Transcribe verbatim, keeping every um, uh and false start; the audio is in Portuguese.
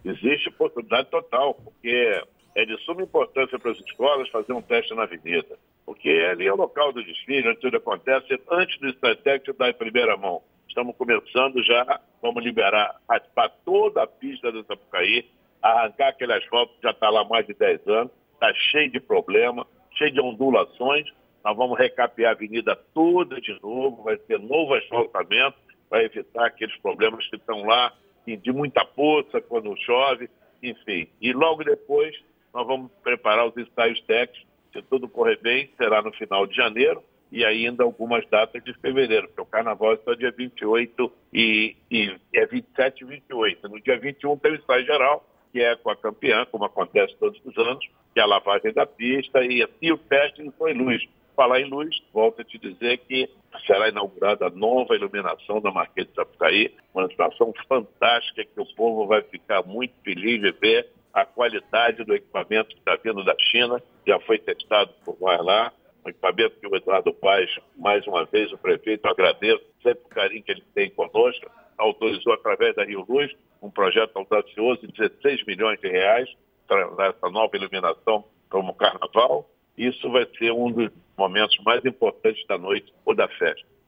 existe oportunidade total, porque é de suma importância para as escolas fazer um teste na avenida, porque ali é o local do desfile, onde tudo acontece, antes do Stratec dar em primeira mão. Estamos começando já, vamos liberar, raspar toda a pista do Sapucaí, arrancar aquele asfalto que já está lá há mais de dez anos, está cheio de problema, cheio de ondulações. Nós vamos recapear a avenida toda de novo, vai ter novo asfaltamento, vai evitar aqueles problemas que estão lá, de muita poça quando chove, enfim. E logo depois nós vamos preparar os ensaios técnicos, se tudo correr bem, será no final de janeiro, e ainda algumas datas de fevereiro, porque o carnaval é só dia vinte e oito e, e é vinte e sete e vinte e oito. No dia vinte e um tem o ensaio geral, que é com a campeã, como acontece todos os anos, que é a lavagem da pista e, e o teste foi luz. Falar em luz, volto a te dizer que será inaugurada a nova iluminação da Marquês de Sapucaí, uma situação fantástica que o povo vai ficar muito feliz de ver a qualidade do equipamento que está vindo da China, já foi testado por nós lá, um equipamento que o Eduardo Paes, mais uma vez, o prefeito, agradeço sempre o carinho que ele tem conosco, autorizou através da Rio Luz um projeto audacioso de dezesseis milhões de reais para essa nova iluminação como carnaval. Isso vai ser um dos momentos mais importantes da noite ou da festa.